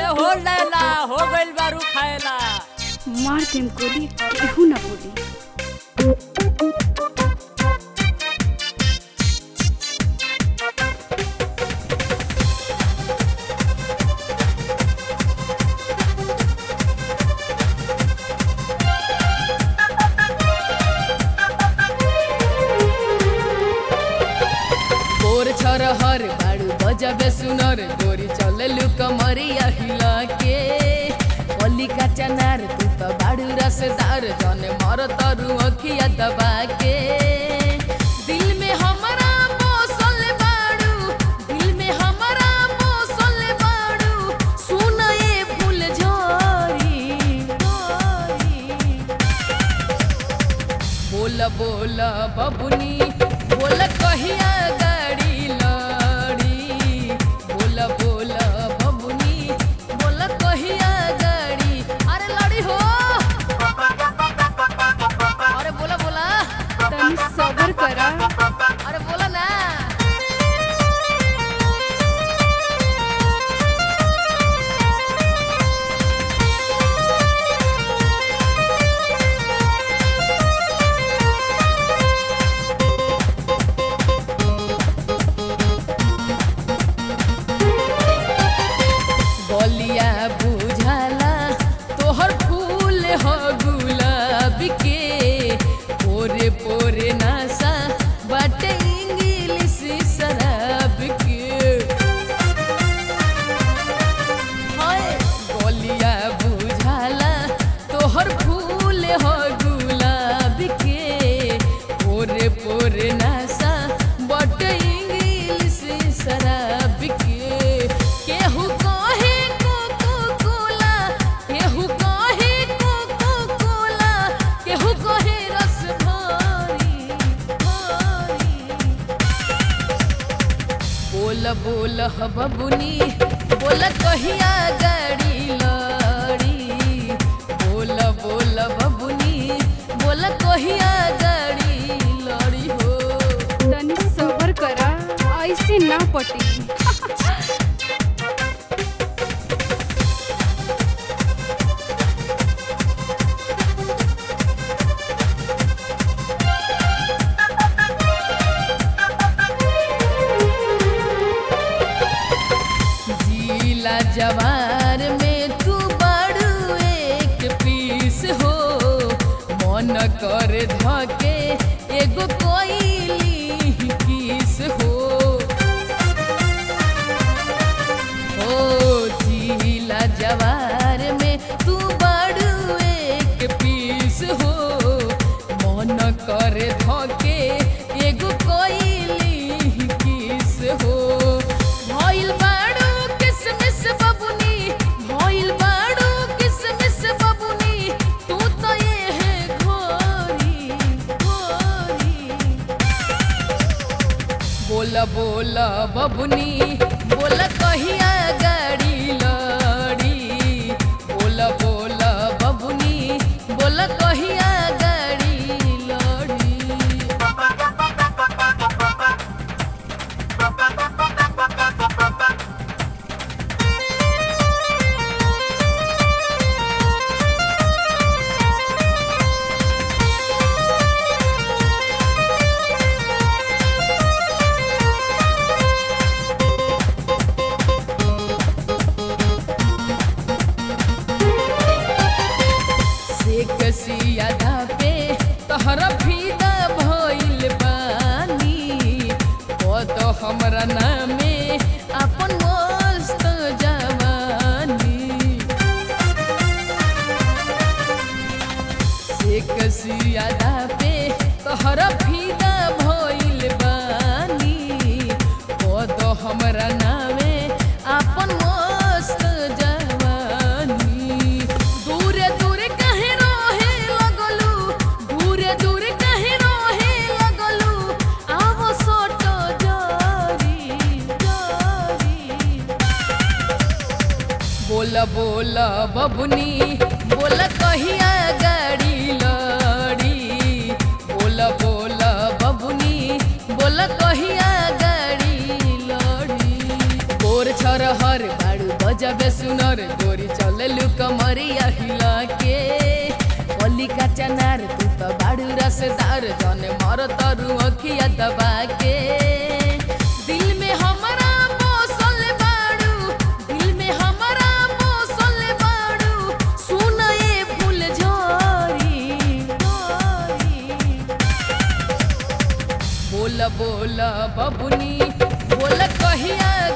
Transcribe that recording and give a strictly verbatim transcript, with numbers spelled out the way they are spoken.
हो लैला हो गइल बारू खाएला। मार देम गोली केहू ना बोली। हर बाड़ू बजबे सुनर गोरी चले लू कमरिया हिला के पली का चनार तू तो बाड़ू रसदार जाने मर तरु अखिया दबा के दिल में हमारा मौसल बाड़ू दिल में हमारा मौसल बाड़ू सुन ये फूल झरी बोला बोला बबुनी बोला कहिया गाड़ी लड़ी बोला बोला बबुनी बोला कहिया गाड़ी अरे लड़ी हो अरे बोला बोला तनी सबर करा अरे बोला ना बलिया बुझाला तोहर फूल हो गुलाब के पोरे पोरे नासा बाटे इंग्लिश शराब के हाय बलिया बुझाला तोहर फूल हो गुलाब के पोरे पोरे नासा बाटे इंग्लिश शराब के केहू कहे कोको कोला केहू कहे कोको कोला केहू कहे रस भरी भरी बोल बोल ह बबुनी बोल कहिया गाड़ी लड़ी बोल बोल बबुनी बोल कहिया गाड़ी लड़ी हो तनी सबर करा ऐसे ना पटी। जिला जवार में तू बाड़ू एक पीस हो मन कर धके एगो कोइली किस हो हो जिला जवार में तू बाड़ू एक पीस हो मन कर धके एगो कोइली किस हो भइल बाड़ू किसमिस बबुनी भइल बाड़ू किसमिस बबुनी तू तो ये है घोरी घोरी बोला बोला बबुनी बोला कहिया गाड़ी लड़ी बोला बोला बबुनी बोला कहिया गाड़ी लड़ी से कसिया पे तहरा फीदा भइल बानी पद हमरा नामे अपन मस्त जवानी से कसिया पे तहरा फीदा भइल बानी पद हमरा नामे अपन मस्त जवानी दूरे दूरे कहे रहे लगलू दूरे दूरे कहे रहे लगलू आव सोट जरी जरी बोला बोला बबुनी बोला कहिया गाड़ी लड़ी बोला बोला बबुनी बोला कहिया गाड़ी लड़ी गोर छर हर बाड़ू गजबे सुनर गोरी चलेलु कमरिया हिला के कली का चनार तू तो बाड़ू रसदार जाने मर तरु अखिया दबा के दिल में हमारा मौसल बाड़ू दिल में हमारा मौसल बाड़ू सुन ये फूल झरी बोला बोला बबुनी बोला कहिया